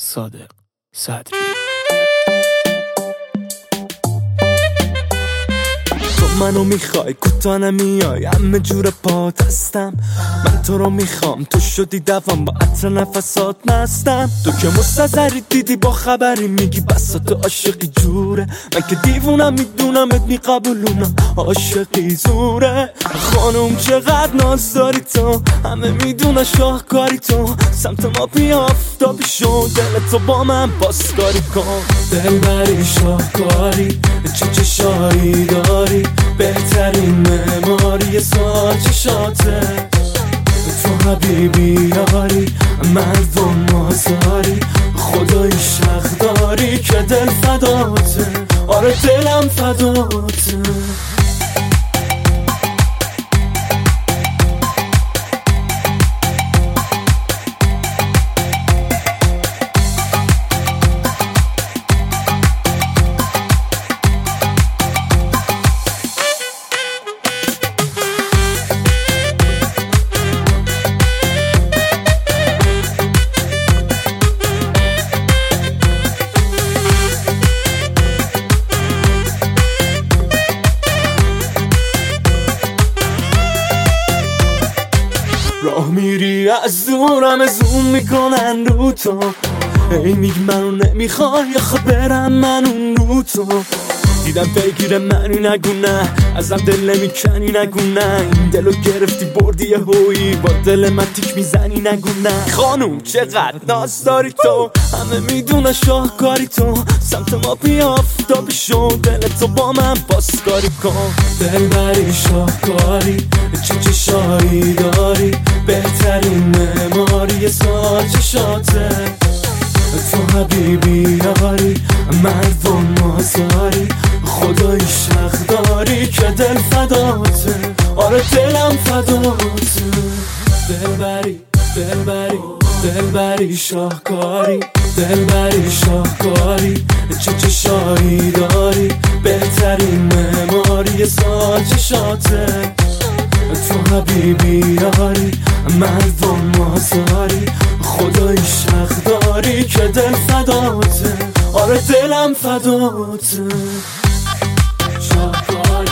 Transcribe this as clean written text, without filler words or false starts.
صادق صدری. تو منو میخوای کوتا نمیای، همه جور پات هستم. من تو رو میخوام، تو شدی دوام، با عطر نفسات مستم. تو که مستظری دیدی با خبری میگی بسات عاشقی جوره. من که دیوونم میدونمت میقبولونم عاشقی زوره. خانم چقدر ناز داری تو، همه میدونن شاهکاری تو. سمت ما بیا آفتابی شو، دلتو با من بازکاری کن. دلبری شاهکاری، چه چشایی داری، بهترین معماری سال چشاته. تو حبیبی یاری، مردم مازاری، خدایی شخ داری که دل فداته. آره دلم فداته. راه میری از دورم زوم میکنن رو تو. ای میگی منو نمیخوای، آخه برم من اون رو تو. دیدم بگیره منی نگو نه، ازم دل نمیکنی نگو نه. این دلو گرفتی بردی یه هویی، با دل من تیک میزنی نگو نه. خانوم چقدر ناز داری تو، همه میدونن شاهکاری تو. سمت ما بیا آفتابی شو، دلتو با من بازکاری کن. دلبری شاهکاری، چه چشایی داری، بهترین معماری سال چشاته. تو حبیبی یاری، مردم مازاری، خدایی شخ داری که دل فداته. آره دلم فداته. دلبری دلبری دلبری شاهکاری، دلبری شاهکاری، چه چشایی داری، بهترین معماری سال چشاته. تو حبیبی یاری، مردم مازاری، خدایی شخ داری که دل فداته. آره دلم فداته. شاهکاری